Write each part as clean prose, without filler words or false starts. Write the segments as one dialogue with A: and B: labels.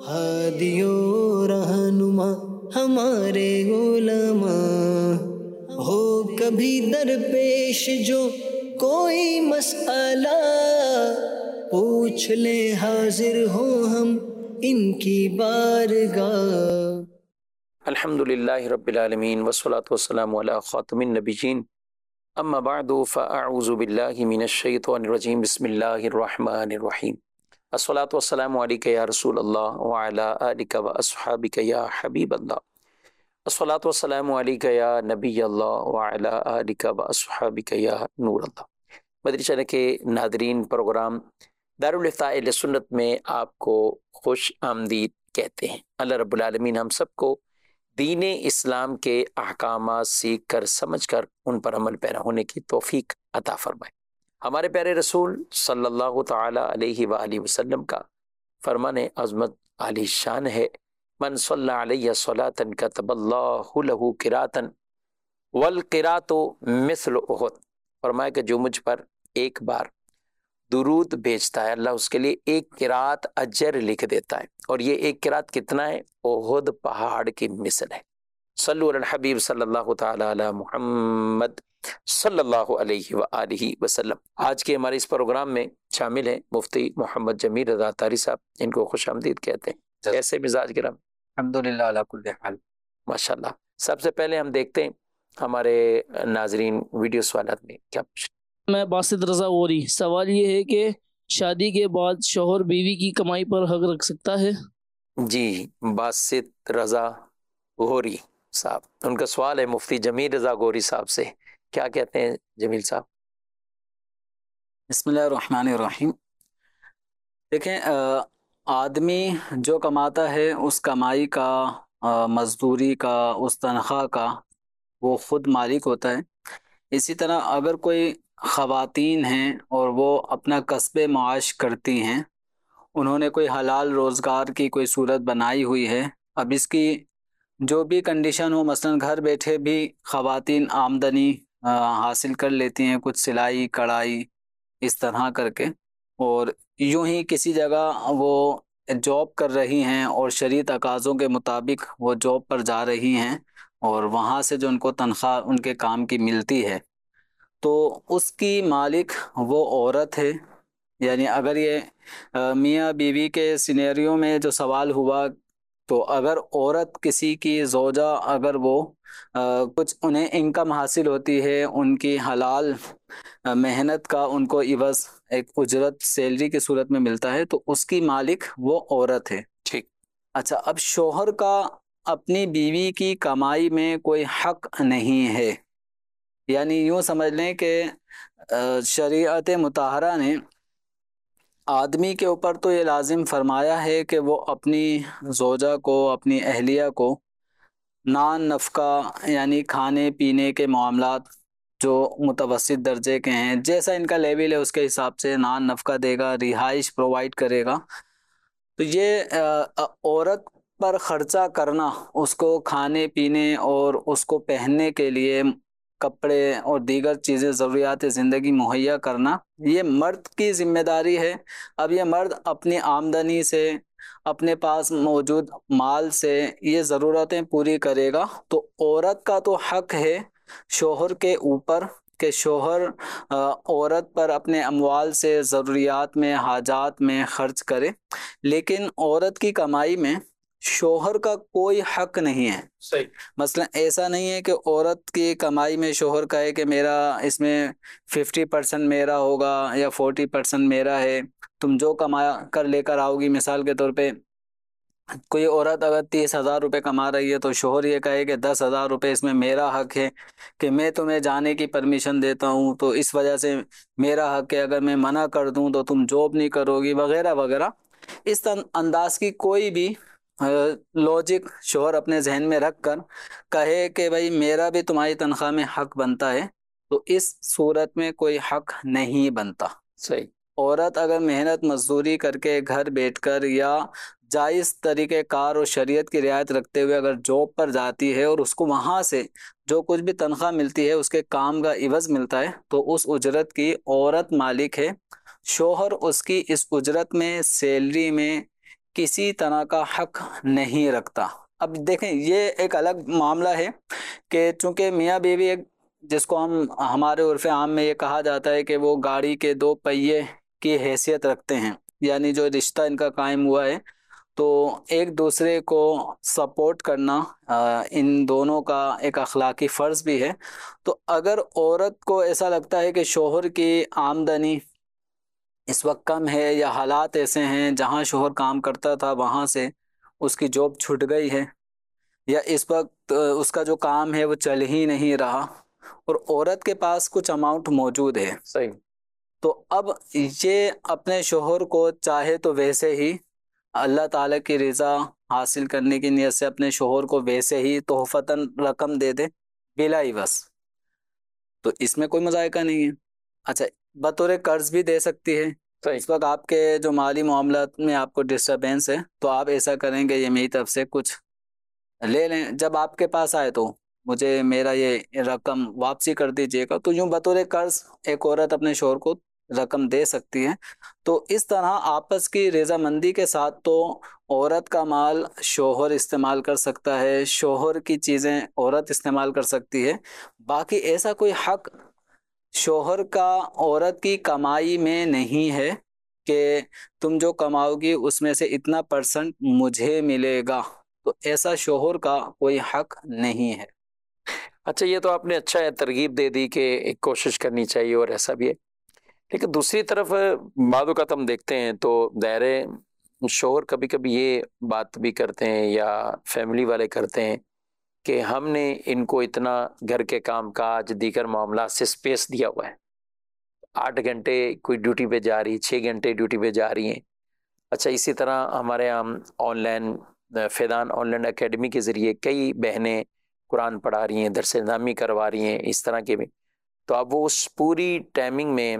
A: ہادیو رہنما ہمارے علماء، ہو کبھی درپیش جو کوئی مسئلہ، پوچھ لے حاضر ہو ہم ان کی بارگاہ۔
B: الحمدللہ رب العالمین والصلاة والسلام علی خاتم النبیین، اما بعد فاعوذ باللہ من الشیطان الرجیم، بسم اللہ الرحمن الرحیم۔ الصلاة والسلام علیک یا رسول اللہ وعلی آلک واصحابک یا حبیب اللہ۔ الصلاة والسلام علیک یا نبی اللہ وعلی آلک واصحابک یا نور اللہ۔ مدری چینل کے ناظرین، پروگرام دارالافتاء اہل سنت میں آپ کو خوش آمدید کہتے ہیں۔ اللہ رب العالمین ہم سب کو دین اسلام کے احکامات سیکھ کر سمجھ کر ان پر عمل پیرا ہونے کی توفیق عطا فرمائے۔ ہمارے پیارے رسول صلی اللہ تعالی علیہ وآلہ وسلم کا فرمان عظمت عالی شان ہے، من صلی علیہ صلاۃ کتب اللہ لہ قراۃ والقراۃ مثل احد۔ فرمایا کہ جو مجھ پر ایک بار درود بھیجتا ہے، اللہ اس کے لیے ایک قرات اجر لکھ دیتا ہے، اور یہ ایک قرات کتنا ہے؟ احد پہاڑ کی مثل ہے۔ صلو علی الحبیب صلی اللہ تعالی علی محمد صلی اللہ علیہ وآلہ وسلم۔ آج کے ہمارے اس پروگرام میں شامل ہیں مفتی محمد جمیل رضا طاری صاحب، ان کو خوش آمدید کہتے ہیں۔ کیسے مزاج گرم؟
C: الحمدللہ علی کل حال،
B: ماشاءاللہ۔ سب سے پہلے ہم دیکھتے ہیں ہمارے ناظرین ویڈیو سوالات میں کیا پوچھ۔
D: میں باسط رضا غوری، سوال یہ ہے کہ شادی کے بعد شوہر بیوی کی کمائی پر حق رکھ سکتا ہے؟
B: جی، باسط رضا غوری صاحب، ان کا سوال ہے مفتی جمیل رضا غوری صاحب سے، کیا کہتے ہیں جمیل صاحب؟
C: بسم اللہ الرحمن الرحیم۔ دیکھیں، آدمی جو کماتا ہے اس کمائی کا، مزدوری کا، اس تنخواہ کا وہ خود مالک ہوتا ہے۔ اسی طرح اگر کوئی خواتین ہیں اور وہ اپنا کسب معاش کرتی ہیں، انہوں نے کوئی حلال روزگار کی کوئی صورت بنائی ہوئی ہے، اب اس کی جو بھی کنڈیشن ہو، مثلا گھر بیٹھے بھی خواتین آمدنی حاصل کر لیتی ہیں، کچھ سلائی کڑھائی اس طرح کر کے، اور یوں ہی کسی جگہ وہ جاب کر رہی ہیں اور شرعی تقاضوں کے مطابق وہ جاب پر جا رہی ہیں، اور وہاں سے جو ان کو تنخواہ ان کے کام کی ملتی ہے، تو اس کی مالک وہ عورت ہے۔ یعنی اگر یہ میاں بیوی کے سینیریو میں جو سوال ہوا، تو اگر عورت کسی کی زوجہ، اگر وہ کچھ انہیں انکم حاصل ہوتی ہے، ان کی حلال محنت کا ان کو عوض ایک اجرت سیلری کی صورت میں ملتا ہے، تو اس کی مالک وہ عورت ہے۔
B: ٹھیک۔
C: اچھا، اب شوہر کا اپنی بیوی کی کمائی میں کوئی حق نہیں ہے۔ یعنی یوں سمجھ لیں کہ شریعت مطہرہ نے آدمی کے اوپر تو یہ لازم فرمایا ہے کہ وہ اپنی زوجہ کو، اپنی اہلیہ کو نان نفقہ، یعنی کھانے پینے کے معاملات جو متوسط درجے کے ہیں، جیسا ان کا لیول ہے اس کے حساب سے نان نفقہ دے گا، رہائش پرووائڈ کرے گا۔ تو یہ عورت پر خرچہ کرنا، اس کو کھانے پینے اور اس کو پہننے کے لیے کپڑے اور دیگر چیزیں ضروریات زندگی مہیا کرنا، یہ مرد کی ذمہ داری ہے۔ اب یہ مرد اپنی آمدنی سے، اپنے پاس موجود مال سے یہ ضرورتیں پوری کرے گا، تو عورت کا تو حق ہے شوہر کے اوپر کہ شوہر عورت پر اپنے اموال سے ضروریات میں، حاجات میں خرچ کرے، لیکن عورت کی کمائی میں شوہر کا کوئی حق نہیں ہے۔
B: صحیح۔
C: مثلا ایسا نہیں ہے کہ عورت کی کمائی میں شوہر کہے کہ میرا اس میں 50% میرا ہوگا یا 40% میرا ہے، تم جو کمایا کر لے کر آؤ گی۔ مثال کے طور پہ کوئی عورت اگر 30,000 روپے کما رہی ہے تو شوہر یہ کہے کہ 10,000 روپے اس میں میرا حق ہے کہ میں تمہیں جانے کی پرمیشن دیتا ہوں، تو اس وجہ سے میرا حق ہے، اگر میں منع کر دوں تو تم جاب نہیں کرو گی، وغیرہ وغیرہ۔ اس انداز کی کوئی بھی لوجک شوہر اپنے ذہن میں رکھ کر کہے کہ بھائی میرا بھی تمہاری تنخواہ میں حق بنتا ہے، تو اس صورت میں کوئی حق نہیں بنتا۔
B: صحیح۔
C: عورت اگر محنت مزدوری کر کے گھر بیٹھ کر یا جائز طریقہ کار اور شریعت کی رعایت رکھتے ہوئے اگر جاب پر جاتی ہے اور اس کو وہاں سے جو کچھ بھی تنخواہ ملتی ہے اس کے کام کا عوض ملتا ہے، تو اس اجرت کی عورت مالک ہے۔ شوہر اس کی اس اجرت میں، سیلری میں کسی طرح کا حق نہیں رکھتا۔ اب دیکھیں یہ ایک الگ معاملہ ہے کہ چونکہ میاں بیوی ایک جس کو ہمارے عرف عام میں یہ کہا جاتا ہے کہ وہ گاڑی کے دو پہیے کی حیثیت رکھتے ہیں، یعنی جو رشتہ ان کا قائم ہوا ہے تو ایک دوسرے کو سپورٹ کرنا ان دونوں کا ایک اخلاقی فرض بھی ہے۔ تو اگر عورت کو ایسا لگتا ہے کہ شوہر کی آمدنی اس وقت کم ہے یا حالات ایسے ہیں جہاں شوہر کام کرتا تھا وہاں سے اس کی جاب چھٹ گئی ہے یا اس وقت اس کا جو کام ہے وہ چل ہی نہیں رہا اور عورت کے پاس کچھ اماؤنٹ موجود ہے،
B: صحیح،
C: تو اب یہ اپنے شوہر کو چاہے تو ویسے ہی اللہ تعالیٰ کی رضا حاصل کرنے کی نیت سے اپنے شوہر کو ویسے ہی تحفتاً رقم دے دے بلا عوض، تو اس میں کوئی مذائقہ نہیں ہے۔ اچھا بطور قرض بھی دے سکتی ہے، اس وقت آپ کے جو مالی معاملات میں آپ کو ڈسٹربینس ہے تو آپ ایسا کریں گے یہ میری طرف سے کچھ لے لیں، جب آپ کے پاس آئے تو مجھے میرا یہ رقم واپسی کر دیجیے گا، تو یوں بطور قرض ایک عورت اپنے شوہر کو رقم دے سکتی ہے۔ تو اس طرح آپس کی رضامندی کے ساتھ تو عورت کا مال شوہر استعمال کر سکتا ہے، شوہر کی چیزیں عورت استعمال کر سکتی ہے، باقی ایسا کوئی حق شوہر کا عورت کی کمائی میں نہیں ہے کہ تم جو کماؤ گی اس میں سے اتنا پرسنٹ مجھے ملے گا، تو ایسا شوہر کا کوئی حق نہیں ہے۔
B: اچھا یہ تو آپ نے اچھا ترغیب دے دی کہ ایک کوشش کرنی چاہیے اور ایسا بھی ہے، لیکن دوسری طرف بعض اوقات ہم دیکھتے ہیں تو دائرے شوہر کبھی کبھی یہ بات بھی کرتے ہیں یا فیملی والے کرتے ہیں کہ ہم نے ان کو اتنا گھر کے کام کاج دیگر معاملات سے اسپیس دیا ہوا ہے، 8 گھنٹے کوئی ڈیوٹی پہ جا رہی، 6 گھنٹے ڈیوٹی پہ جا رہی ہیں۔ اچھا اسی طرح ہمارے یہاں online Faizan online academy کے ذریعے کئی بہنیں قرآن پڑھا رہی ہیں، درس نظامی کروا رہی ہیں، اس طرح کے بھی، تو اب وہ اس پوری ٹائمنگ میں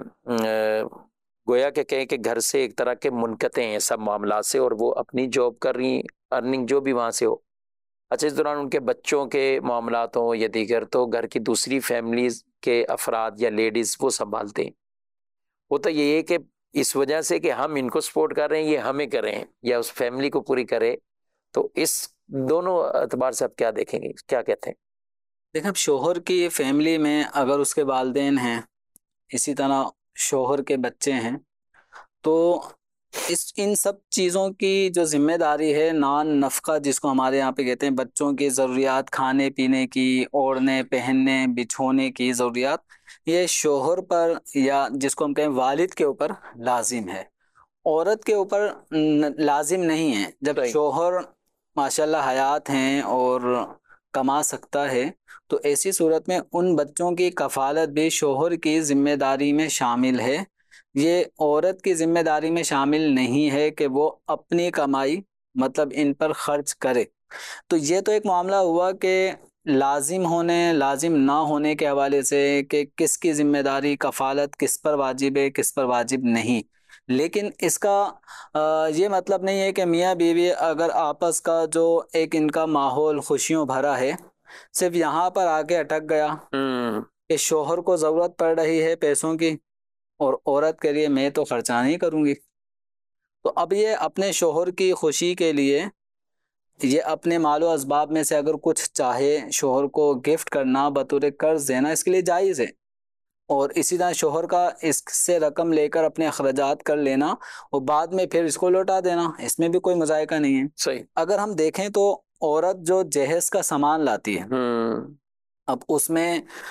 B: گویا کہ کہیں کہ گھر سے ایک طرح کے منقطع ہیں سب معاملات سے، اور وہ اپنی جاب کر رہی ہیں، ارننگ جو بھی وہاں سے ہو۔ اچھا اس دوران ان کے بچوں کے معاملات ہوں یا دیگر تو گھر کی دوسری فیملیز کے افراد یا لیڈیز وہ سنبھالتے ہیں۔ ہوتا یہ ہے کہ اس وجہ سے کہ ہم ان کو سپورٹ کر رہے ہیں، یہ ہمیں کریں یا اس فیملی کو پوری کرے، تو اس دونوں اعتبار سے آپ کیا دیکھیں گے، کیا کہتے ہیں؟
C: دیکھیں اب شوہر کی فیملی میں اگر اس کے والدین ہیں، اسی طرح شوہر کے بچے ہیں، تو ان سب چیزوں کی جو ذمہ داری ہے نان نفقہ جس کو ہمارے یہاں پہ کہتے ہیں، بچوں کی ضروریات، کھانے پینے کی، اوڑھنے پہننے بچھونے کی ضروریات، یہ شوہر پر یا جس کو ہم کہیں والد کے اوپر لازم ہے، عورت کے اوپر لازم نہیں ہے۔ جب شوہر ماشاءاللہ حیات ہیں اور کما سکتا ہے تو ایسی صورت میں ان بچوں کی کفالت بھی شوہر کی ذمہ داری میں شامل ہے، یہ عورت کی ذمہ داری میں شامل نہیں ہے کہ وہ اپنی کمائی مطلب ان پر خرچ کرے۔ تو یہ تو ایک معاملہ ہوا کہ لازم ہونے لازم نہ ہونے کے حوالے سے کہ کس کی ذمہ داری، کفالت کس پر واجب ہے کس پر واجب نہیں، لیکن اس کا یہ مطلب نہیں ہے کہ میاں بیوی اگر آپس کا جو ایک ان کا ماحول خوشیوں بھرا ہے صرف یہاں پر آ کے اٹک گیا کہ شوہر کو ضرورت پڑ رہی ہے پیسوں کی اور عورت کے لیے میں تو خرچہ نہیں کروں گی، تو اب یہ اپنے شوہر کی خوشی کے لیے یہ اپنے مال و اسباب میں سے اگر کچھ چاہے شوہر کو گفٹ کرنا بطور قرض دینا اس کے لیے جائز ہے، اور اسی طرح شوہر کا اس سے رقم لے کر اپنے اخراجات کر لینا اور بعد میں پھر اس کو لوٹا دینا، اس میں بھی کوئی مذائقہ نہیں ہے۔
B: صحیح۔
C: اگر ہم دیکھیں تو عورت جو جہیز کا سامان لاتی ہے، اب اس میں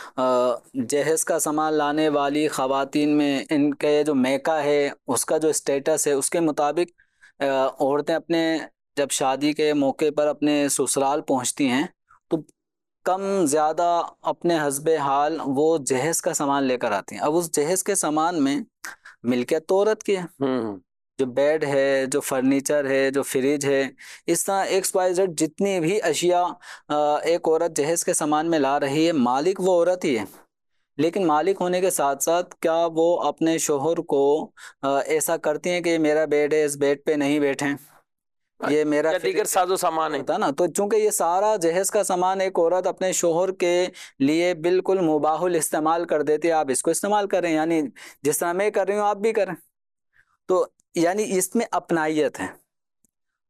C: جہیز کا سامان لانے والی خواتین میں ان کے جو میکا ہے اس کا جو اسٹیٹس ہے اس کے مطابق عورتیں اپنے جب شادی کے موقع پر اپنے سسرال پہنچتی ہیں تو کم زیادہ اپنے حسب حال وہ جہیز کا سامان لے کر آتی ہیں۔ اب اس جہیز کے سامان میں ملکیت تو عورت کی ہے، جو بیڈ ہے، جو فرنیچر ہے، جو فریج ہے، اس طرح XYZ جتنی بھی اشیاء ایک عورت جہیز کے سامان میں لا رہی ہے، مالک وہ عورت ہی ہے، لیکن مالک ہونے کے ساتھ ساتھ کیا وہ اپنے شوہر کو ایسا کرتی ہیں کہ یہ میرا بیڈ ہے اس بیڈ پہ نہیں بیٹھیں، یہ میرا
B: دیگر ساز و سامان ہے
C: نا، تو چونکہ یہ سارا جہیز کا سامان ایک عورت اپنے شوہر کے لیے بالکل مباح الاستعمال کر دیتی ہے، آپ اس کو استعمال کریں، یعنی جس طرح میں کر رہی ہوں آپ بھی کریں، تو یعنی اس میں اپنائیت ہے۔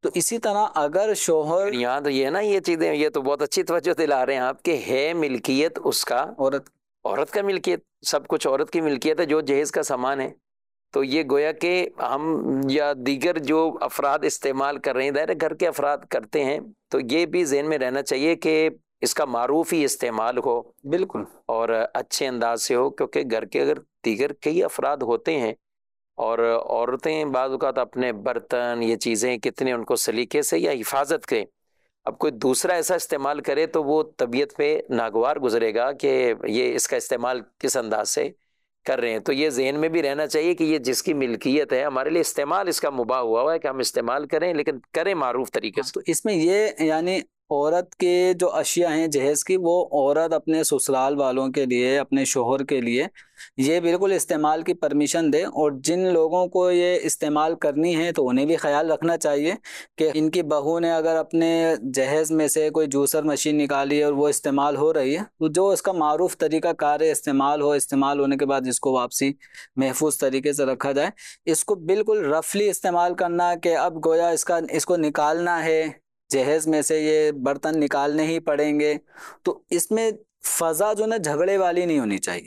C: تو اسی طرح اگر شوہر،
B: یہاں تو یہ ہے نا، یہ چیزیں یہ تو بہت اچھی توجہ دلا رہے ہیں آپ کہ ہے ملکیت اس کا، عورت کا ملکیت، سب کچھ عورت کی ملکیت ہے جو جہیز کا سامان ہے. تو یہ گویا کہ ہم یا دیگر جو افراد استعمال کر رہے ہیں، ظاہر ہے گھر کے افراد کرتے ہیں، تو یہ بھی ذہن میں رہنا چاہیے کہ اس کا معروف ہی استعمال ہو،
C: بالکل،
B: اور اچھے انداز سے ہو، کیونکہ گھر کے اگر دیگر کئی افراد ہوتے ہیں اور عورتیں بعض اوقات اپنے برتن یہ چیزیں کتنے ان کو سلیقے سے یا حفاظت کے، اب کوئی دوسرا ایسا استعمال کرے تو وہ طبیعت پہ ناگوار گزرے گا کہ یہ اس کا استعمال کس انداز سے کر رہے ہیں. تو یہ ذہن میں بھی رہنا چاہیے کہ یہ جس کی ملکیت ہے، ہمارے لیے استعمال اس کا مباح ہوا ہے کہ ہم استعمال کریں، لیکن کریں معروف طریقے سے.
C: تو اس میں یہ یعنی عورت کے جو اشیاء ہیں جہیز کی، وہ عورت اپنے سسرال والوں کے لیے، اپنے شوہر کے لیے یہ بالکل استعمال کی پرمیشن دے، اور جن لوگوں کو یہ استعمال کرنی ہے تو انہیں بھی خیال رکھنا چاہیے کہ ان کی بہو نے اگر اپنے جہیز میں سے کوئی جوسر مشین نکالی ہے اور وہ استعمال ہو رہی ہے، تو جو اس کا معروف طریقہ کار ہے استعمال ہو، استعمال ہونے کے بعد اس کو واپسی محفوظ طریقے سے رکھا جائے. اس کو بالکل رفلی استعمال کرنا کہ اب گویا اس کو نکالنا ہے جہیز میں سے، یہ برتن نکالنے ہی پڑیں گے، تو اس میں فضا جو نا جھگڑے والی نہیں ہونی چاہیے.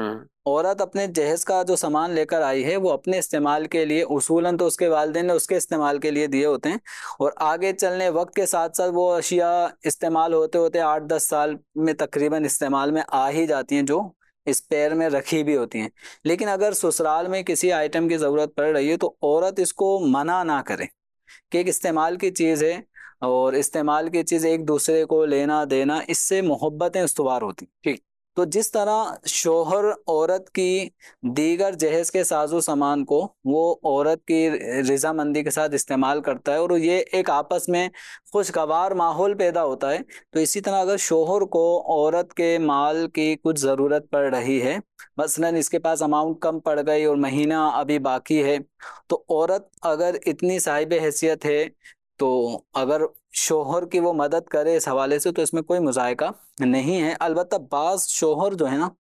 C: عورت اپنے جہیز کا جو سامان لے کر آئی ہے وہ اپنے استعمال کے لیے، اصولاً تو اس کے والدین نے اس کے استعمال کے لیے دیے ہوتے ہیں، اور آگے چلنے وقت کے ساتھ ساتھ وہ اشیاء استعمال ہوتے ہوتے 8-10 سال میں تقریباً استعمال میں آ ہی جاتی ہیں، جو اسپیئر میں رکھی بھی ہوتی ہیں. لیکن اگر سسرال میں کسی آئٹم کی ضرورت پڑ رہی ہے تو عورت اس کو منع نہ کرے کہ ایک استعمال کی چیز ہے، اور استعمال کی چیز ایک دوسرے کو لینا دینا، اس سے محبتیں استوار ہوتی.
B: ٹھیک.
C: تو جس طرح شوہر عورت کی دیگر جہیز کے ساز و سامان کو وہ عورت کی رضامندی کے ساتھ استعمال کرتا ہے، اور یہ ایک آپس میں خوشگوار ماحول پیدا ہوتا ہے، تو اسی طرح اگر شوہر کو عورت کے مال کی کچھ ضرورت پڑ رہی ہے، مثلاً اس کے پاس اماؤنٹ کم پڑ گئی اور مہینہ ابھی باقی ہے، تو عورت اگر اتنی صاحب حیثیت ہے تو اگر شوہر کی وہ مدد کرے اس حوالے سے تو اس میں کوئی مذائقہ نہیں ہے. البتہ بعض شوہر جو ہے نا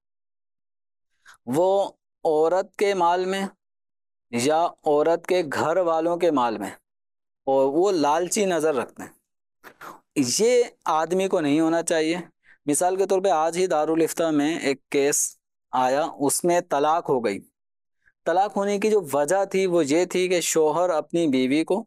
C: وہ عورت کے مال میں یا عورت کے گھر والوں کے مال میں اور وہ لالچی نظر رکھتے ہیں، یہ آدمی کو نہیں ہونا چاہیے. مثال کے طور پہ آج ہی دارالفتہ میں ایک کیس آیا، اس میں طلاق ہو گئی. طلاق ہونے کی جو وجہ تھی وہ یہ تھی کہ شوہر اپنی بیوی کو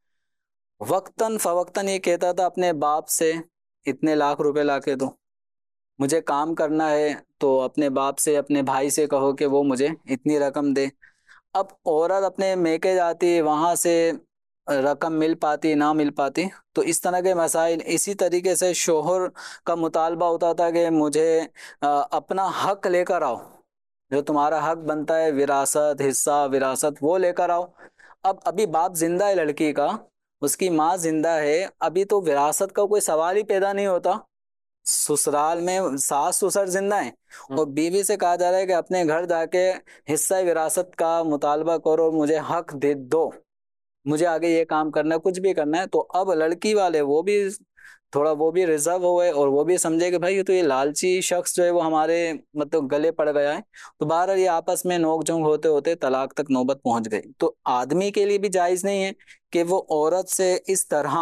C: وقتاً فوقتاً یہ کہتا تھا اپنے باپ سے اتنے لاکھ روپے لا کے دو، مجھے کام کرنا ہے تو اپنے باپ سے، اپنے بھائی سے کہو کہ وہ مجھے اتنی رقم دے. اب عورت اپنے میکے جاتی، وہاں سے رقم مل پاتی نہ مل پاتی، تو اس طرح کے مسائل. اسی طریقے سے شوہر کا مطالبہ ہوتا تھا کہ مجھے اپنا حق لے کر آؤ، جو تمہارا حق بنتا ہے وراثت، حصہ وراثت، وہ لے کر آؤ. اب ابھی باپ زندہ ہے لڑکی کا، اس کی ماں زندہ ہے، ابھی تو وراثت کا کوئی سوال ہی پیدا نہیں ہوتا. سسرال میں ساس سسر زندہ ہیں اور بیوی سے کہا جا رہا ہے کہ اپنے گھر جا کے حصہ وراثت کا مطالبہ کرو، مجھے حق دے دو، مجھے آگے یہ کام کرنا ہے، کچھ بھی کرنا ہے. تو اب لڑکی والے وہ بھی تھوڑا وہ بھی ریزرو ہوئے اور وہ بھی سمجھے کہ بھائی تو یہ لالچی شخص جو ہے وہ ہمارے مطلب گلے پڑ گیا ہے. تو بہرحال یہ آپس میں نوک جھونک ہوتے ہوتے طلاق تک نوبت پہنچ گئی. تو آدمی کے لیے بھی جائز نہیں ہے کہ وہ عورت سے اس طرح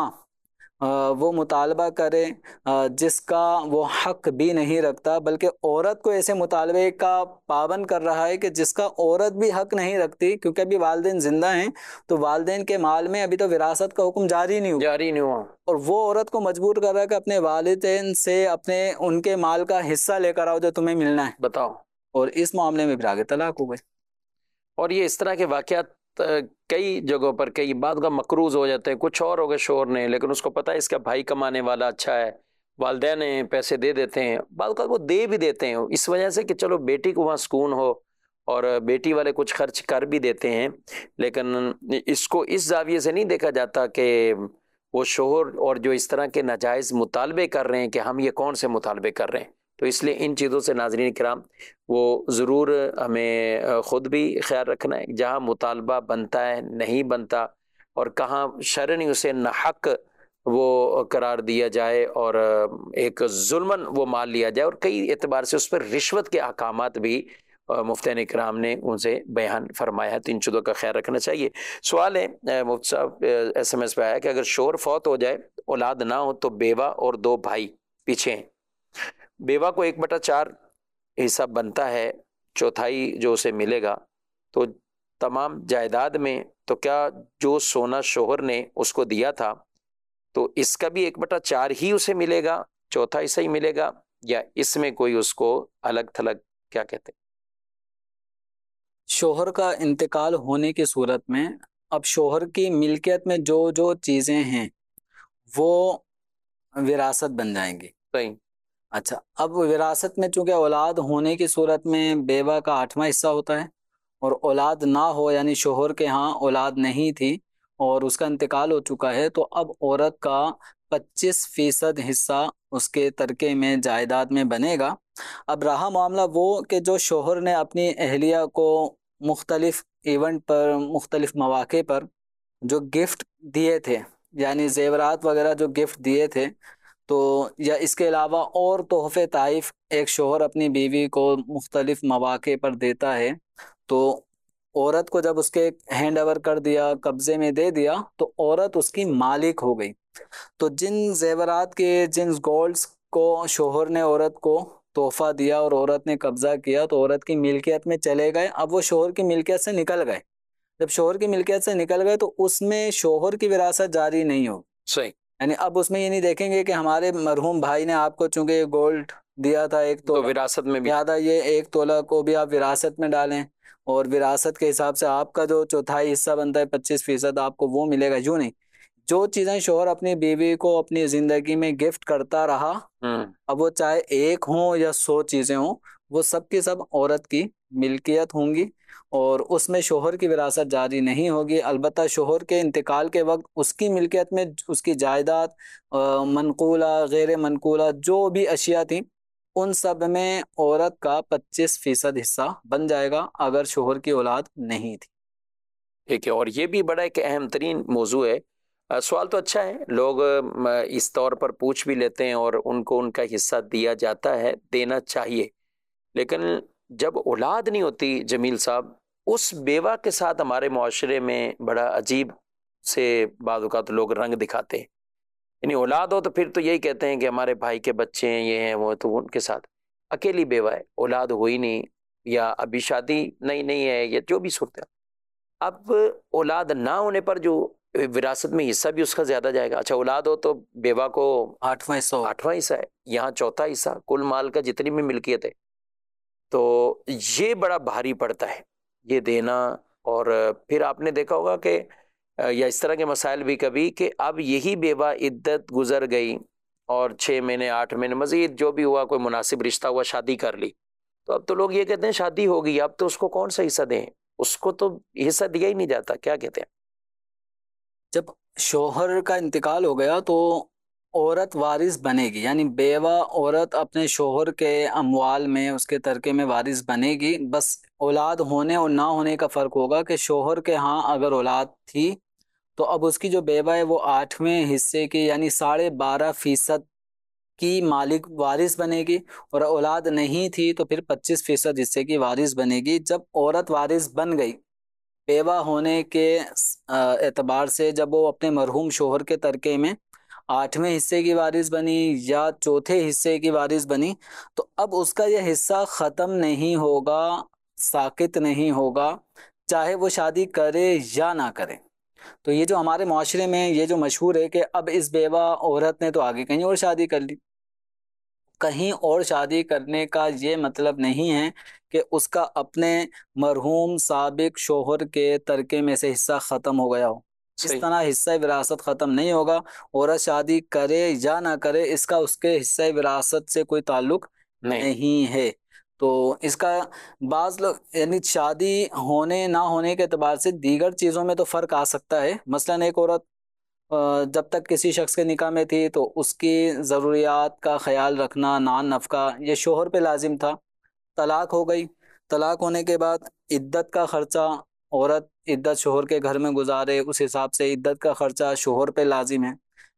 C: وہ مطالبہ کرے جس کا وہ حق بھی نہیں رکھتا، بلکہ عورت کو ایسے مطالبے کا پابند کر رہا ہے کہ جس کا عورت بھی حق نہیں رکھتی، کیونکہ ابھی والدین زندہ ہیں تو والدین کے مال میں ابھی تو وراثت کا حکم جاری نہیں ہوا، اور وہ عورت کو مجبور کر رہا ہے کہ اپنے والدین سے ان کے مال کا حصہ لے کر آؤ جو تمہیں ملنا ہے.
B: بتاؤ. اور
C: اس معاملے میں پھر آگے طلاق ہو گئی.
B: اور یہ اس طرح کے واقعات کئی جگہوں پر کئی بات کا مقروض ہو جاتے ہیں. کچھ اور ہو گئے شوہر نے، لیکن اس کو پتہ ہے اس کا بھائی کمانے والا اچھا ہے، والدین ہیں پیسے دے دیتے ہیں، بعض اوقات وہ دے بھی دیتے ہیں اس وجہ سے کہ چلو بیٹی کو وہاں سکون ہو، اور بیٹی والے کچھ خرچ کر بھی دیتے ہیں. لیکن اس کو اس زاویے سے نہیں دیکھا جاتا کہ وہ شوہر اور جو اس طرح کے ناجائز مطالبے کر رہے ہیں کہ ہم یہ کون سے مطالبے کر رہے ہیں. تو اس لیے ان چیزوں سے ناظرین کرام وہ ضرور ہمیں خود بھی خیال رکھنا ہے، جہاں مطالبہ بنتا ہے نہیں بنتا، اور کہاں شرعاً اسے ناحق وہ قرار دیا جائے اور ایک ظلماً وہ مال لیا جائے. اور کئی اعتبار سے اس پر رشوت کے احکامات بھی مفتیان اکرام نے اسے بیان فرمایا ہے، تو ان چیزوں کا خیال رکھنا چاہیے۔ سوال ہے مفتی صاحب، ایس ایم ایس پہ آیا کہ اگر شوہر فوت ہو جائے، اولاد نہ ہو، تو بیوہ اور 2 بھائی پیچھے ہیں، بیوہ کو 1/4 حصہ بنتا ہے، چوتھائی جو اسے ملے گا، تو تمام جائیداد میں تو کیا جو سونا شوہر نے اس کو دیا تھا تو اس کا بھی 1/4 ہی اسے ملے گا، چوتھا حصہ ہی ملے گا، یا اس میں کوئی اس کو الگ تھلگ کیا کہتے ہیں؟
C: شوہر کا انتقال ہونے کی صورت میں اب شوہر کی ملکیت میں جو جو چیزیں ہیں وہ وراثت بن جائیں گی۔
B: صحیح۔
C: اچھا، اب وراثت میں چونکہ اولاد ہونے کی صورت میں بیوہ کا 8واں حصہ ہوتا ہے، اور اولاد نہ ہو یعنی شوہر کے ہاں اولاد نہیں تھی اور اس کا انتقال ہو چکا ہے، تو اب عورت کا 25% حصہ اس کے ترکے میں جائیداد میں بنے گا۔ اب رہا معاملہ وہ کہ جو شوہر نے اپنی اہلیہ کو مختلف ایونٹ پر، مختلف مواقع پر جو گفٹ دیے تھے، یعنی زیورات وغیرہ جو گفٹ دیے تھے، تو یا اس کے علاوہ اور تحفے تحائف ایک شوہر اپنی بیوی کو مختلف مواقع پر دیتا ہے، تو عورت کو جب اس کے ہینڈ اوور کر دیا، قبضے میں دے دیا، تو عورت اس کی مالک ہو گئی۔ تو جن زیورات کے، جن گولڈز کو شوہر نے عورت کو تحفہ دیا اور عورت نے قبضہ کیا، تو عورت کی ملکیت میں چلے گئے، اب وہ شوہر کی ملکیت سے نکل گئے۔ جب شوہر کی ملکیت سے نکل گئے تو اس میں شوہر کی وراثت جاری نہیں ہو،
B: صحیح،
C: یعنی اب اس میں یہ نہیں دیکھیں گے کہ ہمارے مرحوم بھائی نے آپ کو چونکہ گولڈ دیا تھا 1
B: تو
C: تولہ،
B: وراثت میں بھی
C: لہٰذا یہ 1 تولہ کو بھی آپ وراثت میں ڈالیں، اور وراثت کے حساب سے آپ کا جو چوتھائی حصہ بنتا ہے 25% آپ کو وہ ملے گا۔ یوں نہیں، جو چیزیں شوہر اپنی بیوی کو اپنی زندگی میں گفٹ کرتا رہا، اب وہ چاہے 1 ہوں یا 100 چیزیں ہوں، وہ سب کی سب عورت کی ملکیت ہوں گی، اور اس میں شوہر کی وراثت جاری نہیں ہوگی۔ البتہ شوہر کے انتقال کے وقت اس کی ملکیت میں اس کی جائیداد، منقولہ غیر منقولہ جو بھی اشیاء تھیں، ان سب میں عورت کا 25% حصہ بن جائے گا اگر شوہر کی اولاد نہیں تھی۔
B: ٹھیک ہے، اور یہ بھی بڑا ایک اہم ترین موضوع ہے۔ سوال تو اچھا ہے، لوگ اس طور پر پوچھ بھی لیتے ہیں اور ان کو ان کا حصہ دیا جاتا ہے، دینا چاہیے، لیکن جب اولاد نہیں ہوتی جمیل صاحب، اس بیوہ کے ساتھ ہمارے معاشرے میں بڑا عجیب سے بعض اوقات لوگ رنگ دکھاتے ہیں۔ یعنی اولاد ہو تو پھر تو یہی کہتے ہیں کہ ہمارے بھائی کے بچے ہیں، یہ ہیں وہ، تو ان کے ساتھ اکیلی بیوہ ہے، اولاد ہوئی نہیں، یا ابھی شادی نہیں ہے، یا جو بھی صورت ہے، اب اولاد نہ ہونے پر جو وراثت میں حصہ بھی اس کا زیادہ جائے گا۔ اچھا، اولاد ہو تو بیوہ کو
C: 8واں حصہ ہوگا۔
B: 8واں حصہ ہے، یہاں چوتھا حصہ، کل مال کا جتنی بھی ملکیت ہے، تو یہ بڑا بھاری پڑتا ہے یہ دینا۔ اور پھر آپ نے دیکھا ہوگا کہ یا اس طرح کے مسائل بھی کبھی کہ اب یہی بیوہ عدت گزر گئی اور 6 مہینے 8 مہینے مزید جو بھی ہوا، کوئی مناسب رشتہ ہوا، شادی کر لی، تو اب تو لوگ یہ کہتے ہیں شادی ہو گئی، اب تو اس کو کون سا حصہ دیں، اس کو تو حصہ دیا ہی نہیں جاتا، کیا کہتے ہیں؟
C: جب شوہر کا انتقال ہو گیا تو عورت وارث بنے گی، یعنی بیوہ عورت اپنے شوہر کے اموال میں، اس کے ترکے میں وارث بنے گی۔ بس اولاد ہونے اور نہ ہونے کا فرق ہوگا کہ شوہر کے ہاں اگر اولاد تھی تو اب اس کی جو بیوہ ہے وہ 8ویں حصے کی یعنی 12.5% کی مالک وارث بنے گی، اور اولاد نہیں تھی تو پھر 25% حصے کی وارث بنے گی۔ جب عورت وارث بن گئی بیوہ ہونے کے اعتبار سے، جب وہ اپنے مرحوم شوہر کے ترکے میں 8ویں حصے کی وارث بنی یا چوتھے حصے کی وارث بنی، تو اب اس کا یہ حصہ ختم نہیں ہوگا، ساقط نہیں ہوگا، چاہے وہ شادی کرے یا نہ کرے۔ تو یہ جو ہمارے معاشرے میں یہ جو مشہور ہے کہ اب اس بیوہ عورت نے تو آگے کہیں اور شادی کر لی، کہیں اور شادی کرنے کا یہ مطلب نہیں ہے کہ اس کا اپنے مرحوم سابق شوہر کے ترکے میں سے حصہ ختم ہو گیا ہو۔ اس طرح حصہ وراثت ختم نہیں ہوگا، عورت شادی کرے یا نہ کرے اس کا اس کے حصہ وراثت سے کوئی تعلق نہیں ہے۔ تو اس کا بعض لوگ یعنی شادی ہونے نہ ہونے کے اعتبار سے دیگر چیزوں میں تو فرق آ سکتا ہے۔ مثلا ایک عورت جب تک کسی شخص کے نکاح میں تھی تو اس کی ضروریات کا خیال رکھنا، نان نفقہ، یہ شوہر پہ لازم تھا۔ طلاق ہو گئی، طلاق ہونے کے بعد عدت کا خرچہ، عورت عدت شوہر کے گھر میں گزارے، اس حساب سے عدت کا خرچہ شوہر پہ لازم ہے۔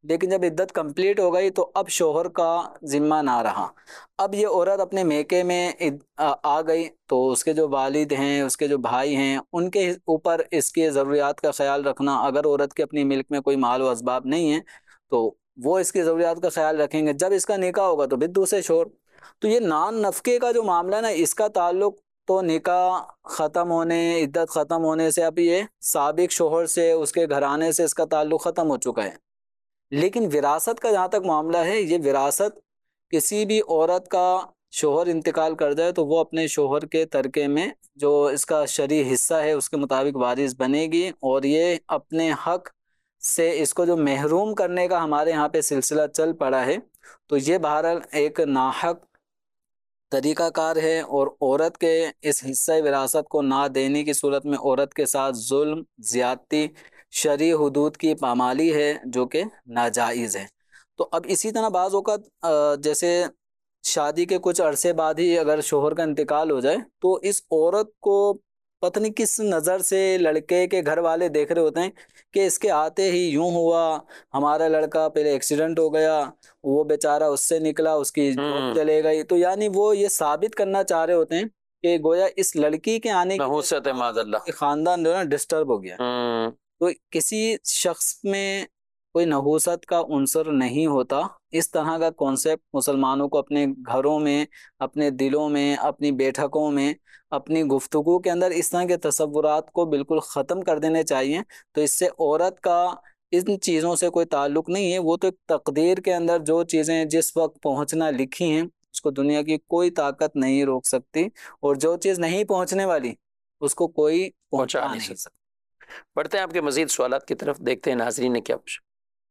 C: لیکن جب عدت کمپلیٹ ہو گئی تو اب شوہر کا ذمہ نہ رہا. اب یہ عورت اپنے میکے میں آ گئی تو اس کے جو والد ہیں، اس کے جو بھائی ہیں، ان کے اوپر اس کی ضروریات کا خیال رکھنا. اگر عورت کے اپنی ملک میں کوئی مال و اسباب نہیں ہے تو وہ اس کی ضروریات کا خیال رکھیں گے. جب اس کا نکاح ہوگا تو پھر دوسرے شوہر. تو یہ نان نفقے کا جو معاملہ ہے نا، اس کا تعلق تو نکاح ختم ہونے، عدت ختم ہونے سے اب یہ سابق شوہر سے، اس کے گھرانے سے اس کا تعلق ختم ہو چکا ہے. لیکن وراثت کا جہاں تک معاملہ ہے، یہ وراثت کسی بھی عورت کا شوہر انتقال کر جائے تو وہ اپنے شوہر کے ترکے میں جو اس کا شرعی حصہ ہے اس کے مطابق وارث بنے گی. اور یہ اپنے حق سے اس کو جو محروم کرنے کا ہمارے یہاں پہ سلسلہ چل پڑا ہے، تو یہ بہرحال ایک ناحق طریقہ کار ہے. اور عورت کے اس حصہ وراثت کو نہ دینے کی صورت میں عورت کے ساتھ ظلم، زیادتی، شرعی حدود کی پامالی ہے جو کہ ناجائز ہے. تو اب اسی طرح بعض اوقات جیسے شادی کے کچھ عرصے بعد ہی اگر شوہر کا انتقال ہو جائے تو اس عورت کو پتہ نہیں کس نظر سے لڑکے کے گھر والے دیکھ رہے ہوتے ہیں کہ اس کے آتے ہی یوں ہوا، ہمارا لڑکا پہلے ایکسیڈنٹ ہو گیا، وہ بیچارہ اس سے نکلا، اس کی جاب چلے گئی. تو یعنی وہ یہ ثابت کرنا چاہ رہے ہوتے ہیں کہ گویا اس لڑکی کے آنے
B: نحوست معاذ اللہ
C: خاندان جو ہے نا ڈسٹرب ہو گیا. تو کسی شخص میں کوئی نحوست کا عنصر نہیں ہوتا. اس طرح کا کانسیپٹ مسلمانوں کو اپنے گھروں میں، اپنے دلوں میں، اپنی بیٹھکوں میں، اپنی گفتگو کے اندر اس طرح کے تصورات کو بالکل ختم کر دینے چاہیے. تو اس سے عورت کا ان چیزوں سے کوئی تعلق نہیں ہے. وہ تو ایک تقدیر کے اندر جو چیزیں جس وقت پہنچنا لکھی ہیں اس کو دنیا کی کوئی طاقت نہیں روک سکتی، اور جو چیز نہیں پہنچنے والی اس کو کوئی پہنچا نہیں سکتا.
B: بڑھتے ہیں آپ کے مزید سوالات کی طرف، دیکھتے ہیں ناظرین نے کیا پوچھا.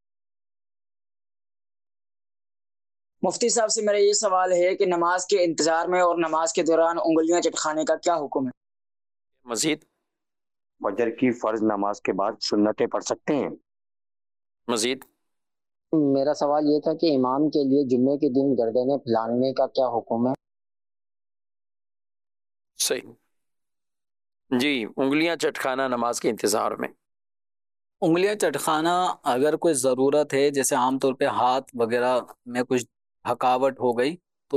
E: مفتی صاحب سے میرا یہ سوال ہے کہ نماز کے انتظار میں اور نماز کے دوران انگلیاں چٹکانے کا کیا حکم ہے؟
B: مزید
F: فجر کی فرض نماز کے بعد سنتیں پڑھ سکتے ہیں.
B: مزید
G: میرا سوال یہ تھا کہ امام کے لیے جمعے کے دن گردنیں پھیلانے کا کیا حکم ہے؟
B: صحیح جی. انگلیاں چٹکانا نماز کے انتظار میں،
C: انگلیاں چٹکانا اگر کوئی ضرورت ہے، جیسے عام طور پہ ہاتھ وغیرہ میں کچھ تھکاوٹ ہو گئی، تو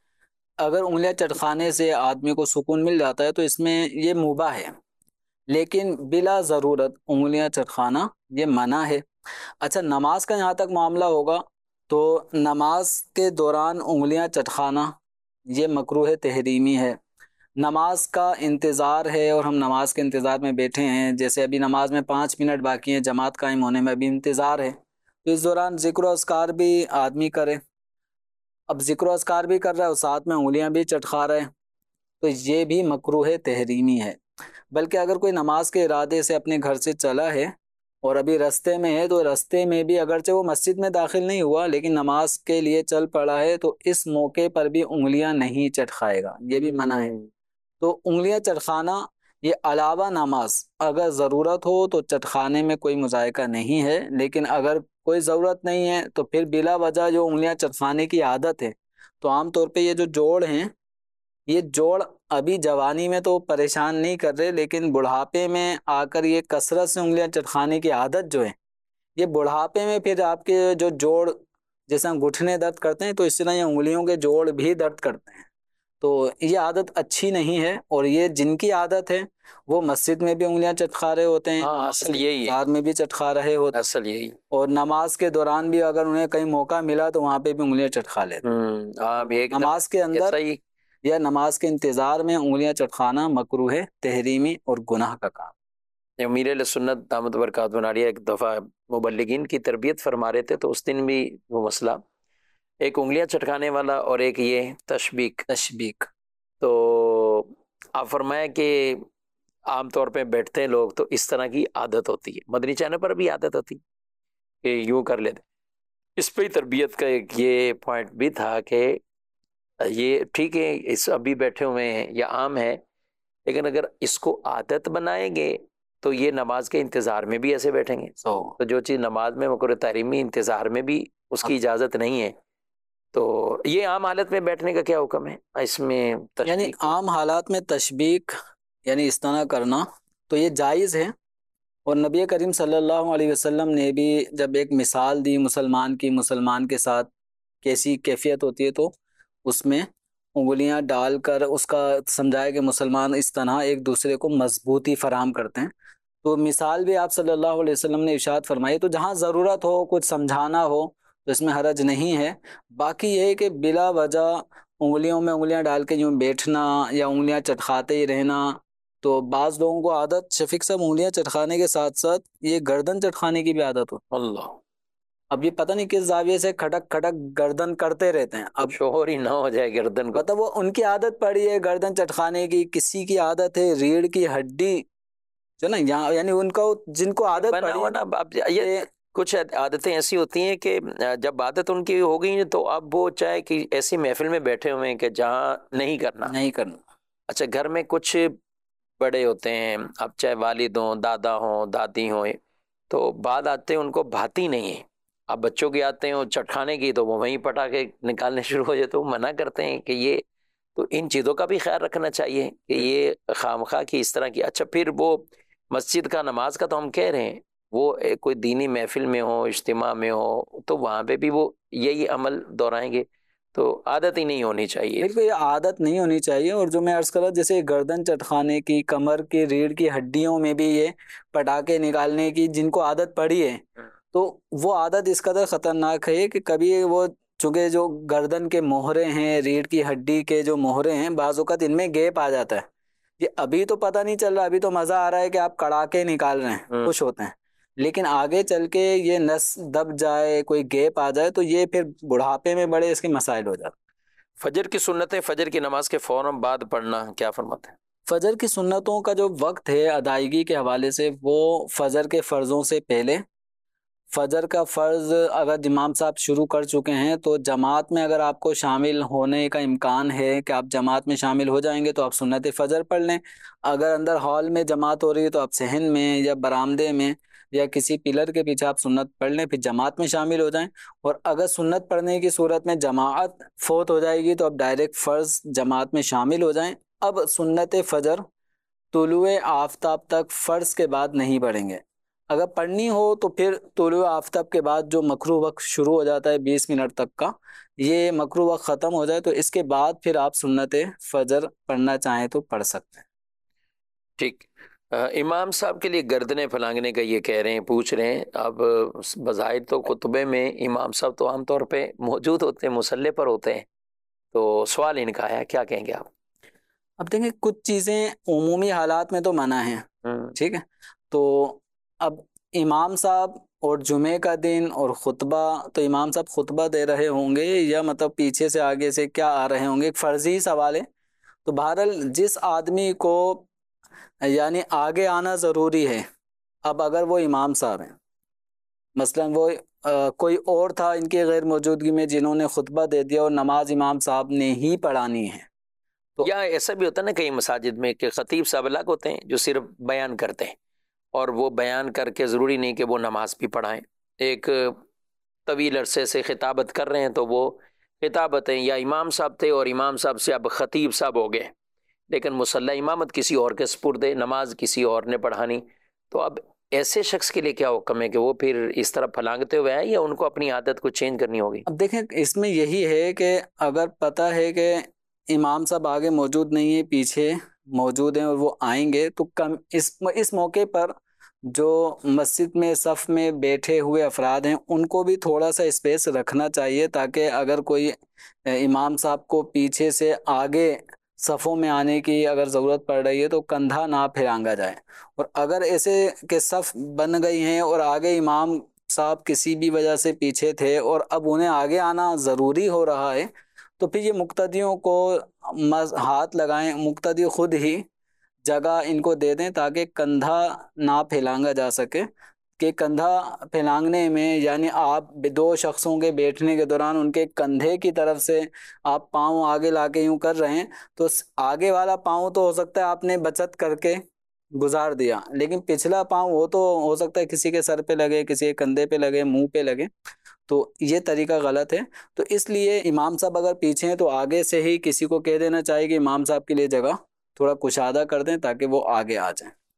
C: اگر انگلیاں چٹکانے سے آدمی کو سکون مل جاتا ہے تو اس میں یہ مباح ہے. لیکن بلا ضرورت انگلیاں چٹکانا یہ منع ہے. اچھا، نماز کا یہاں تک معاملہ ہوگا تو نماز کے دوران انگلیاں چٹکانا یہ مکروہ تحریمی ہے. نماز کا انتظار ہے اور ہم نماز کے انتظار میں بیٹھے ہیں، جیسے ابھی نماز میں 5 منٹ باقی ہیں، جماعت قائم ہونے میں ابھی انتظار ہے، تو اس دوران ذکر و اذکار بھی آدمی کرے. اب ذکر و اذکار بھی کر رہا ہے اور ساتھ میں انگلیاں بھی چٹکا رہے ہیں، تو یہ بھی مکروہ تحریمی ہے. بلکہ اگر کوئی نماز کے ارادے سے اپنے گھر سے چلا ہے اور ابھی رستے میں ہے، تو رستے میں بھی اگرچہ وہ مسجد میں داخل نہیں ہوا لیکن نماز کے لیے چل پڑا ہے، تو اس موقع پر بھی انگلیاں نہیں چٹکائے گا، یہ بھی منع ہے. تو انگلیاں چٹکانا یہ علاوہ نماز اگر ضرورت ہو تو چٹکانے میں کوئی مذائقہ نہیں ہے، لیکن اگر کوئی ضرورت نہیں ہے تو پھر بلا وجہ جو انگلیاں چٹکانے کی عادت ہے، تو عام طور پہ یہ جو جوڑ ہیں، یہ جوڑ ابھی جوانی میں تو پریشان نہیں کر رہے، لیکن بڑھاپے میں آ کر یہ کثرت سے انگلیاں چٹکانے کی عادت جو ہے، یہ بڑھاپے میں پھر آپ کے جو جوڑ جیسا گھٹنے درد کرتے ہیں تو اس طرح یہ انگلیوں کے جوڑ بھی درد کرتے ہیں. تو یہ عادت اچھی نہیں ہے، اور یہ جن کی عادت ہے وہ مسجد میں بھی انگلیاں چٹکا رہے ہوتے ہیں،
B: اصل یہی ہے،
C: بازار میں بھی چٹکا رہے ہوتے ہیں،
B: اصل یہی.
C: اور نماز کے دوران بھی اگر انہیں کہیں موقع ملا تو وہاں پہ بھی انگلیاں چٹکا لیتے ہیں. نماز کے اندر یا نماز کے انتظار میں انگلیاں چٹکانا مکروہ تحریمی اور گناہ کا کام.
B: امیر اہل سنت دامت برکاتہ عالیہ ایک دفعہ مبلغین کی تربیت فرما رہے تھے، تو اس دن بھی وہ مسئلہ، ایک انگلیاں چٹکانے والا اور ایک یہ تشبیک. تو آپ فرمایا کہ عام طور پہ بیٹھتے ہیں لوگ تو اس طرح کی عادت ہوتی ہے، مدنی چینل پر بھی عادت ہوتی کہ یوں کر لیتے. اس پہ تربیت کا ایک یہ پوائنٹ بھی تھا کہ یہ ٹھیک ہے اس ابھی بیٹھے ہوئے ہیں یا عام ہے، لیکن اگر اس کو عادت بنائیں گے تو یہ نماز کے انتظار میں بھی ایسے بیٹھیں گے. تو جو چیز نماز میں مکروہ تحریمی، انتظار میں بھی اس کی اجازت نہیں ہے، تو یہ عام حالت میں بیٹھنے کا کیا حکم ہے اس میں؟
C: یعنی عام حالات میں تشبیک یعنی اس طرح کرنا تو یہ جائز ہے، اور نبی کریم صلی اللہ علیہ وسلم نے بھی جب ایک مثال دی مسلمان کی، مسلمان کے ساتھ کیسی کیفیت ہوتی ہے، تو اس میں انگلیاں ڈال کر اس کا سمجھایا کہ مسلمان اس طرح ایک دوسرے کو مضبوطی فراہم کرتے ہیں. تو مثال بھی آپ صلی اللہ علیہ وسلم نے ارشاد فرمائی. تو جہاں ضرورت ہو کچھ سمجھانا ہو تو اس میں حرج نہیں ہے. باقی یہ ہے کہ بلا وجہ انگلیوں میں انگلیاں ڈال کے یوں بیٹھنا یا انگلیاں چٹکھاتے ہی رہنا، تو بعض لوگوں کو عادت، شفیق صاحب، انگلیاں چٹکھانے کے ساتھ ساتھ یہ گردن چٹکھانے کی بھی عادت ہو.
B: اللہ،
C: اب یہ پتہ نہیں کس زاویے سے کھٹک کھٹک گردن کرتے رہتے ہیں. اب
B: شوہر ہی نہ ہو جائے گردن کو.
C: مطلب وہ ان کی عادت پڑی ہے گردن چٹکھانے کی، کسی کی عادت ہے ریڑھ کی ہڈی جو نا یہاں، یعنی ان کو جن کو عادت پڑی.
B: یہ کچھ عادتیں ایسی ہوتی ہیں کہ جب عادت ان کی ہو گئی تو اب وہ چاہے کہ ایسی محفل میں بیٹھے ہوئے ہیں کہ جہاں نہیں کرنا. اچھا، گھر میں کچھ بڑے ہوتے ہیں، اب چاہے والد ہوں، دادا ہوں، دادی ہوں، تو بعد آتے ہیں ان کو بھاتی نہیں ہے. اب بچوں کی آتے ہیں چٹکھانے کی تو وہ وہیں پٹا کے نکالنے شروع ہو جائے، تو منع کرتے ہیں کہ یہ تو ان چیزوں کا بھی خیال رکھنا چاہیے کہ یہ خامخواہ کی اس طرح کی. اچھا، پھر وہ مسجد کا، نماز کا تو ہم کہہ رہے ہیں، وہ کوئی دینی محفل میں ہو، اجتماع میں ہو، تو وہاں پہ بھی وہ یہی عمل دہرائیں گے، تو عادت ہی نہیں ہونی چاہیے.
C: بالکل، یہ عادت نہیں ہونی چاہیے. اور جو میں عرض کر رہا جیسے گردن چٹکھانے کی، کمر کی ریڑھ کی ہڈیوں میں بھی یہ پٹاخے نکالنے کی جن کو عادت پڑی ہے، تو وہ عادت اس قدر خطرناک ہے کہ کبھی وہ، چونکہ جو گردن کے موہرے ہیں، ریڑھ کی ہڈی کے جو موہرے ہیں، بعض اوقات ان میں گیپ آ جاتا ہے. یہ ابھی تو پتہ نہیں چل رہا، ابھی تو مزہ آ رہا ہے کہ آپ کڑاکے نکال رہے ہیں، خوش ہوتے ہیں، لیکن آگے چل کے یہ نس دب جائے، کوئی گیپ آ جائے، تو یہ پھر بڑھاپے میں بڑے اس کے مسائل ہو جاتے.
B: فجر کی سنتیں فجر کی نماز کے فوراً بعد پڑھنا، کیا فرماتے ہیں؟
C: فجر کی سنتوں کا جو وقت ہے ادائیگی کے حوالے سے، وہ فجر کے فرضوں سے پہلے. فجر کا فرض اگر امام صاحب شروع کر چکے ہیں تو جماعت میں اگر آپ کو شامل ہونے کا امکان ہے کہ آپ جماعت میں شامل ہو جائیں گے تو آپ سنت فجر پڑھ لیں. اگر اندر ہال میں جماعت ہو رہی ہے تو آپ صحن میں یا برآمدے میں یا کسی پلر کے پیچھے آپ سنت پڑھ لیں، پھر جماعت میں شامل ہو جائیں. اور اگر سنت پڑھنے کی صورت میں جماعت فوت ہو جائے گی تو آپ ڈائریکٹ فرض جماعت میں شامل ہو جائیں. اب سنت فجر طلوع آفتاب تک فرض کے بعد نہیں پڑھیں گے. اگر پڑھنی ہو تو پھر طلوع آفتاب کے بعد جو مکروہ وقت شروع ہو جاتا ہے 20 منٹ تک کا، یہ مکروہ وقت ختم ہو جائے تو اس کے بعد پھر آپ سنت فجر پڑھنا چاہیں تو پڑھ سکتے ہیں.
B: ٹھیک. امام صاحب کے لیے گردنیں پھلانگنے کا یہ کہہ رہے ہیں، پوچھ رہے ہیں. اب بظاہر تو خطبے میں امام صاحب تو عام طور پہ موجود ہوتے ہیں، مصلی پر ہوتے ہیں، تو سوال ان کا ہے، کیا کہیں گے آپ؟
C: اب دیکھیں، کچھ چیزیں عمومی حالات میں تو منع ہیں، ٹھیک ہے. تو اب امام صاحب اور جمعے کا دن اور خطبہ، تو امام صاحب خطبہ دے رہے ہوں گے یا مطلب پیچھے سے آگے سے کیا آ رہے ہوں گے، ایک فرضی سوال ہے. تو بہرحال جس آدمی کو یعنی آگے آنا ضروری ہے، اب اگر وہ امام صاحب ہیں، مثلا وہ کوئی اور تھا ان کی غیر موجودگی میں جنہوں نے خطبہ دے دیا اور نماز امام صاحب نے ہی پڑھانی ہے،
B: یا ایسا بھی ہوتا ہے نا کئی مساجد میں کہ خطیب صاحب الگ ہوتے ہیں جو صرف بیان کرتے ہیں، اور وہ بیان کر کے ضروری نہیں کہ وہ نماز بھی پڑھائیں. ایک طویل عرصے سے خطابت کر رہے ہیں تو وہ خطابتیں یا امام صاحب تھے اور امام صاحب سے اب خطیب صاحب ہو گئے، لیکن مصلی امامت کسی اور کے سپرد ہے، نماز کسی اور نے پڑھانی. تو اب ایسے شخص کے لیے کیا حکم ہے کہ وہ پھر اس طرح پھلانگتے ہوئے آئے یا ان کو اپنی عادت کو چینج کرنی ہوگی؟
C: اب دیکھیں، اس میں یہی ہے کہ اگر پتہ ہے کہ امام صاحب آگے موجود نہیں ہیں، پیچھے موجود ہیں اور وہ آئیں گے، تو اس موقع پر جو مسجد میں صف میں بیٹھے ہوئے افراد ہیں ان کو بھی تھوڑا سا اسپیس رکھنا چاہیے، تاکہ اگر کوئی امام صاحب کو پیچھے سے آگے صفوں میں آنے کی اگر ضرورت پڑ رہی ہے تو کندھا نہ پھیرانگا جائے. اور اگر ایسے کہ صف بن گئی ہیں اور آگے امام صاحب کسی بھی وجہ سے پیچھے تھے اور اب انہیں آگے آنا ضروری ہو رہا ہے، تو پھر یہ مقتدیوں کو ہاتھ لگائیں، مقتدی خود ہی جگہ ان کو دے دیں تاکہ کندھا نہ پھیلانگا جا سکے. کہ کندھا پھیلانگنے میں یعنی آپ دو شخصوں کے بیٹھنے کے دوران ان کے کندھے کی طرف سے آپ پاؤں آگے لا کے یوں کر رہے ہیں، تو آگے والا پاؤں تو ہو سکتا ہے آپ نے بچت کر کے گزار دیا، لیکن پچھلا پاؤں وہ تو ہو سکتا ہے کسی کے سر پہ لگے، کسی کے کندھے پہ لگے، منہ پہ لگے، تو یہ طریقہ غلط ہے. تو اس لیے امام صاحب اگر پیچھے ہیں تو آگے سے ہی کسی کو کہہ دینا چاہیے کہ امام صاحب کے لیے جگہ تھوڑا کشادہ کر دیں تاکہ وہ آگے آ جائیں.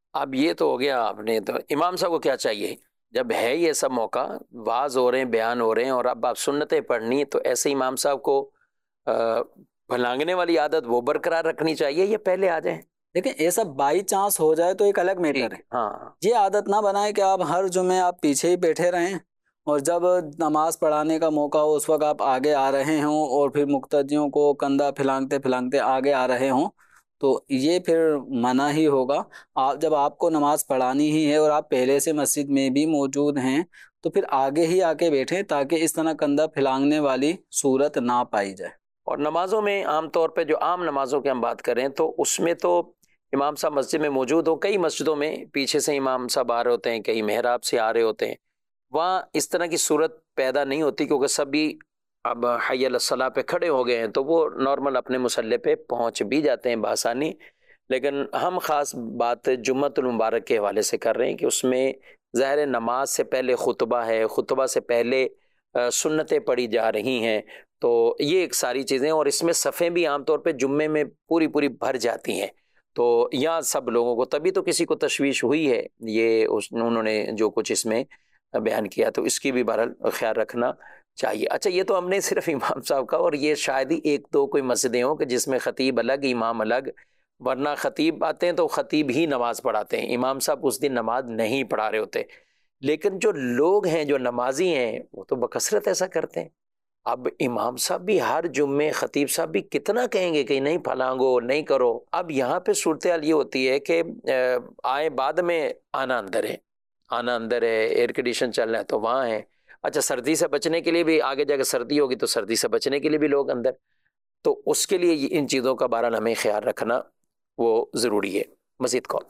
B: اب یہ تو ہو گیا آپ نے، تو امام صاحب کو کیا چاہیے جب ہے یہ سب موقع، واز ہو رہے ہیں، بیان ہو رہے ہیں، اور اب آپ سنتیں پڑھنی، تو ایسے امام صاحب کو بھلانگنے والی عادت وہ برقرار رکھنی چاہیے، یہ پہلے آ جائیں.
C: لیکن یہ سب بائی چانس ہو جائے تو ایک الگ میٹر ہے.
B: ہاں
C: یہ عادت نہ بنائیں کہ آپ ہر جمعے آپ پیچھے ہی بیٹھے رہیں، اور جب نماز پڑھانے کا موقع ہو اس وقت آپ آگے آ رہے ہوں، اور پھر مقتدیوں کو کندھا پھلانگتے پھلانگتے آگے آ رہے ہوں، تو یہ پھر منع ہی ہوگا. جب آپ کو نماز پڑھانی ہی ہے اور آپ پہلے سے مسجد میں بھی موجود ہیں تو پھر آگے ہی آ کے بیٹھیں، تاکہ اس طرح کندھا پھلانگنے والی صورت نہ پائی جائے.
B: اور نمازوں میں عام طور پہ جو عام نمازوں کی ہم بات کریں تو اس میں تو امام صاحب مسجد میں موجود ہوں. کئی مسجدوں میں پیچھے سے امام صاحب آ رہے ہوتے ہیں، کئی محراب سے آ رہے ہوتے ہیں، وہاں اس طرح کی صورت پیدا نہیں ہوتی کیونکہ سبھی اب حی علی الصلاح پہ کھڑے ہو گئے ہیں، تو وہ نارمل اپنے مصلی پہ پہنچ بھی جاتے ہیں بآسانی. لیکن ہم خاص بات جمعۃ المبارک کے حوالے سے کر رہے ہیں کہ اس میں ظاہر نماز سے پہلے خطبہ ہے، خطبہ سے پہلے سنتیں پڑھی جا رہی ہیں، تو یہ ایک ساری چیزیں، اور اس میں صفیں بھی عام طور پہ جمعے میں پوری بھر جاتی ہیں. تو یہاں سب لوگوں کو تبھی تو کسی کو تشویش ہوئی ہے، یہ انہوں نے جو کچھ اس میں بیان کیا، تو اس کی بھی بہرحال خیال رکھنا چاہیے. اچھا، یہ تو ہم نے صرف امام صاحب کا، اور یہ شاید ہی ایک دو کوئی مسجدیں ہوں کہ جس میں خطیب الگ امام الگ، ورنہ خطیب آتے ہیں تو خطیب ہی نماز پڑھاتے ہیں، امام صاحب اس دن نماز نہیں پڑھا رہے ہوتے. لیکن جو لوگ ہیں جو نمازی ہیں وہ تو بکثرت ایسا کرتے ہیں. اب امام صاحب بھی ہر جمعے، خطیب صاحب بھی کتنا کہیں گے کہ نہیں پھلانگو، نہیں کرو. اب یہاں پہ صورتحال یہ ہوتی ہے کہ آئے بعد میں آنا اندر ہے، آنا اندر ہے، ایئر کنڈیشن چل رہا ہے تو وہاں ہے. اچھا، سردی سے بچنے کے لیے بھی آگے جا کے سردی ہوگی تو سردی سے بچنے کے لیے بھی لوگ اندر، تو اس کے لیے ان چیزوں کا بہرحال ہمیں خیال رکھنا وہ ضروری ہے. مزید کال.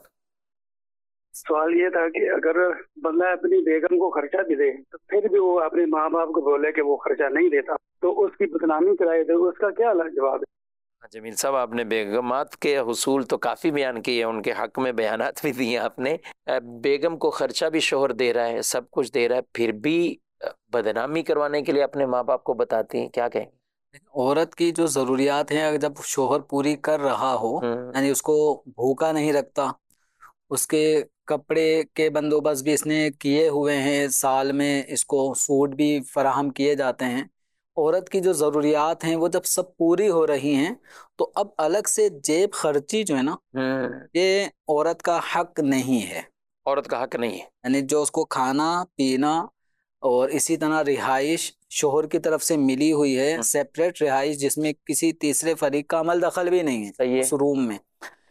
H: سوال یہ تھا کہ اگر بندہ اپنی بیگم کو خرچہ بھی دے تو پھر بھی وہ اپنے ماں باپ کو بولے کہ وہ خرچہ نہیں دیتا تو اس کی بدنامی کرائے تو اس کا کیا جواب ہے؟
B: جمیل صاحب، آپ نے بیگمات کے حصول تو کافی بیان کیے، ان کے حق میں بیانات بھی دیے آپ نے. بیگم کو خرچہ بھی شوہر دے رہا ہے، سب کچھ دے رہا ہے، پھر بھی بدنامی کروانے کے لیے اپنے ماں باپ کو بتاتی ہیں، کیا کہیں؟
C: عورت کی جو ضروریات ہیں اگر جب شوہر پوری کر رہا ہو، یعنی اس کو بھوکا نہیں رکھتا، اس کے کپڑے کے بندوبست بھی اس نے کیے ہوئے ہیں، سال میں اس کو سوٹ بھی فراہم کیے جاتے ہیں، عورت کی جو ضروریات ہیں وہ جب سب پوری ہو رہی ہیں تو اب الگ سے جیب خرچی جو ہے نا، یہ عورت کا حق نہیں ہے.
B: عورت کا حق نہیں ہے،
C: یعنی جو اس کو کھانا پینا اور اسی طرح رہائش شوہر کی طرف سے ملی ہوئی ہے، سیپریٹ رہائش جس میں کسی تیسرے فریق کا عمل دخل بھی نہیں ہے اس روم میں،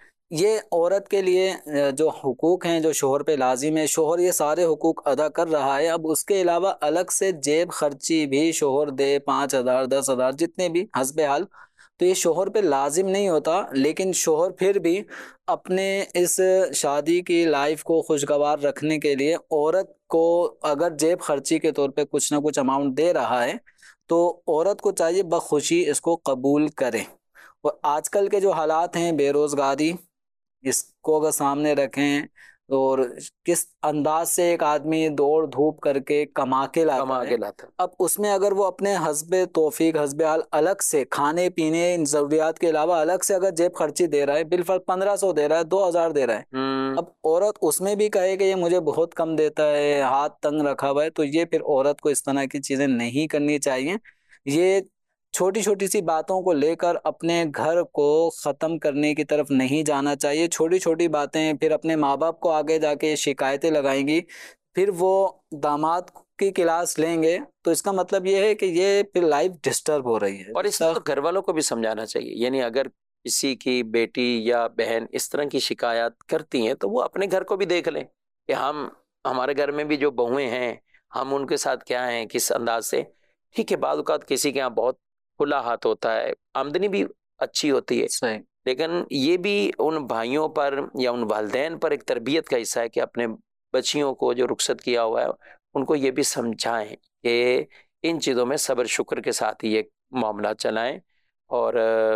C: یہ عورت کے لیے جو حقوق ہیں جو شوہر پہ لازم ہے، شوہر یہ سارے حقوق ادا کر رہا ہے. اب اس کے علاوہ الگ سے جیب خرچی بھی شوہر دے، 5,000 10,000 جتنے بھی حسب حال، تو یہ شوہر پہ لازم نہیں ہوتا. لیکن شوہر پھر بھی اپنے اس شادی کی لائف کو خوشگوار رکھنے کے لیے عورت کو اگر جیب خرچی کے طور پہ کچھ نہ کچھ اماؤنٹ دے رہا ہے تو عورت کو چاہیے بخوشی اس کو قبول کرے. اور آج کل کے جو حالات ہیں، بے روزگاری، اس کو اگر سامنے رکھیں اور کس انداز سے ایک آدمی دوڑ دھوپ کر کے کما کے لاتا ہے، اب اس میں اگر وہ اپنے حسب توفیق حسب حال الگ سے کھانے پینے ان ضروریات کے علاوہ الگ سے اگر جیب خرچی دے رہا ہے، بالفرض 1,500 دے رہا ہے، 2,000 دے رہا ہے، اب عورت اس میں بھی کہے کہ یہ مجھے بہت کم دیتا ہے، ہاتھ تنگ رکھا ہوا ہے، تو یہ پھر عورت کو اس طرح کی چیزیں نہیں کرنی چاہیے. یہ چھوٹی چھوٹی سی باتوں کو لے کر اپنے گھر کو ختم کرنے کی طرف نہیں جانا چاہیے. چھوٹی چھوٹی باتیں پھر اپنے ماں باپ کو آگے جا کے شکایتیں لگائیں گی، پھر وہ داماد کی کلاس لیں گے، تو اس کا مطلب یہ ہے کہ یہ پھر لائف ڈسٹرب ہو رہی ہے.
B: اور اس کو گھر والوں کو بھی سمجھانا چاہیے. یعنی اگر کسی کی بیٹی یا بہن اس طرح کی شکایات کرتی ہیں تو وہ اپنے گھر کو بھی دیکھ لیں کہ ہمارے گھر میں بھی جو بہویں ہیں ہم ان کے ساتھ کیا ہیں، کس انداز سے. ٹھیک ہے، بعض اوقات کسی کے یہاں بہت کھلا ہاتھ ہوتا ہے، آمدنی بھی اچھی ہوتی ہے،
C: صحیح،
B: لیکن یہ بھی ان بھائیوں پر یا ان والدین پر ایک تربیت کا حصہ ہے کہ اپنے بچیوں کو جو رخصت کیا ہوا ہے ان کو یہ بھی سمجھائیں کہ ان چیزوں میں صبر شکر کے ساتھ ہی یہ معاملات چلائیں، اور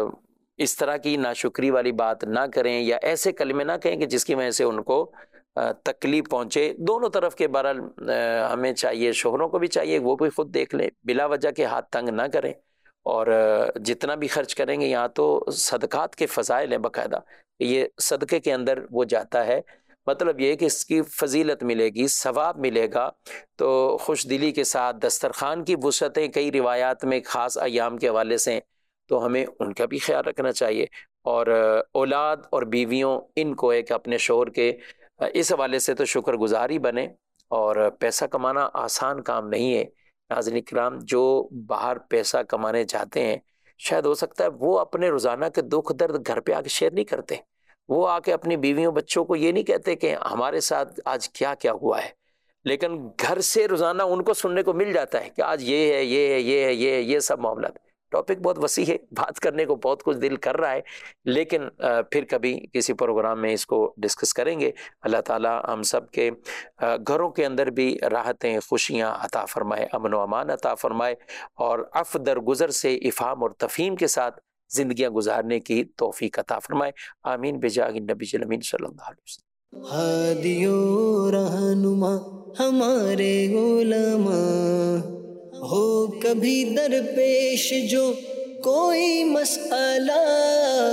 B: اس طرح کی ناشکری والی بات نہ کریں یا ایسے کلمے نہ کہیں کہ جس کی وجہ سے ان کو تکلیف پہنچے. دونوں طرف کے بہرحال ہمیں چاہیے، شوہروں کو بھی چاہیے وہ بھی خود دیکھ لیں، بلا وجہ کے ہاتھ تنگ نہ کریں، اور جتنا بھی خرچ کریں گے یہاں تو صدقات کے فضائل ہیں باقاعدہ، یہ صدقے کے اندر وہ جاتا ہے. مطلب یہ کہ اس کی فضیلت ملے گی، ثواب ملے گا۔ تو خوش دلی کے ساتھ دسترخوان کی وسعتیں کئی روایات میں خاص ایام کے حوالے سے، تو ہمیں ان کا بھی خیال رکھنا چاہیے، اور اولاد اور بیویوں ان کو ہے کہ اپنے شوہر کے اس حوالے سے تو شکر گزار ہی بنے۔ اور پیسہ کمانا آسان کام نہیں ہے ناظرین کرام، جو باہر پیسہ کمانے جاتے ہیں شاید ہو سکتا ہے وہ اپنے روزانہ کے دکھ درد گھر پہ آ کے شیئر نہیں کرتے، وہ آ کے اپنی بیویوں بچوں کو یہ نہیں کہتے کہ ہمارے ساتھ آج کیا کیا ہوا ہے، لیکن گھر سے روزانہ ان کو سننے کو مل جاتا ہے کہ آج یہ ہے، یہ ہے، یہ ہے، یہ سب معاملات۔ ٹاپک بہت وسیع ہے، بات کرنے کو بہت کچھ دل کر رہا ہے، لیکن پھر کبھی کسی پروگرام میں اس کو ڈسکس کریں گے۔ اللہ تعالیٰ ہم سب کے گھروں کے اندر بھی راحتیں، خوشیاں عطا فرمائے، امن و امان عطا فرمائے، اور عفو درگزر سے افہام اور تفہیم کے ساتھ زندگیاں گزارنے کی توفیق عطا فرمائے۔ آمین بجاہ النبی الامین صلی اللہ علیہ وسلم۔
A: ہادی و رہنما ہمارے علماء، ہو کبھی درپیش جو کوئی مسئلہ،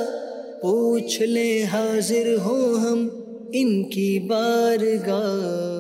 A: پوچھ لیں حاضر ہوں ہم ان کی بارگاہ۔